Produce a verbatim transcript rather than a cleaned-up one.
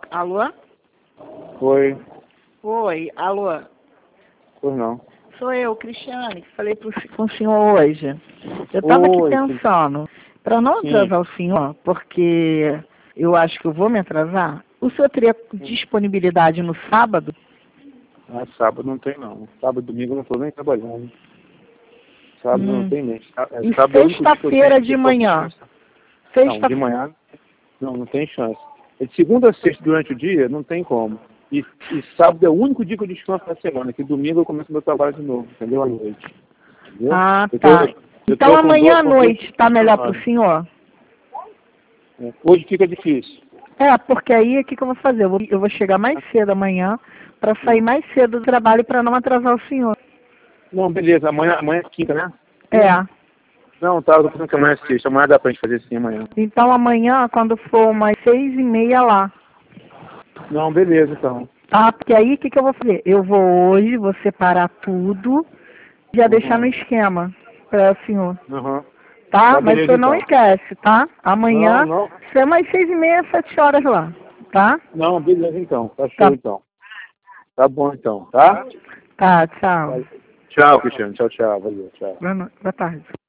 Alô? Oi. Oi, alô? Pois não. Sou eu, Cristiane, que falei pro, com o senhor hoje. Eu estava aqui Oi, pensando, para não sim. atrasar o senhor, porque eu acho que eu vou me atrasar, o senhor teria disponibilidade no sábado? Ah, sábado não tem não. Sábado e domingo eu não estou nem trabalhando. Sábado Hum. não tem nem. Sá- é, E sábado é o único dia que eu sexta-feira tenho de que posso manhã? descansar. Não, Sexta... de manhã não, não tem chance. É de segunda a sexta durante o dia, não tem como. E, e sábado é o único dia que eu descanso na semana, que domingo eu começo meu trabalho de novo, entendeu? À noite. Entendeu? Ah, Eu tá. tô, eu Então tô com amanhã dois, à com dois noite tá melhor para o funcionários. senhor? É, hoje fica difícil. É, porque aí o que, que eu vou fazer? Eu vou, eu vou chegar mais cedo amanhã para sair mais cedo do trabalho para não atrasar o senhor. Não, beleza. Amanhã, amanhã é quinta, né? É. Não, tá, eu tô pensando que amanhã é sexta. Amanhã dá pra gente fazer assim amanhã. Então amanhã, quando for umas seis e meia lá, Não, beleza, então. tá? Porque aí o que, que eu vou fazer? Eu vou hoje, vou separar tudo, já deixar no Uhum. esquema para o senhor, Uhum. tá? Tá, Mas o beleza, senhor não então. esquece, tá? Não, Amanhã, não. é umas seis e meia, sete horas lá, tá? Não, beleza, então. Tá Tá, show, então. Tá bom, então, tá? tá, tchau. Tchau, Cristiano. Tchau, tchau. Valeu, tchau. Boa no- boa tarde.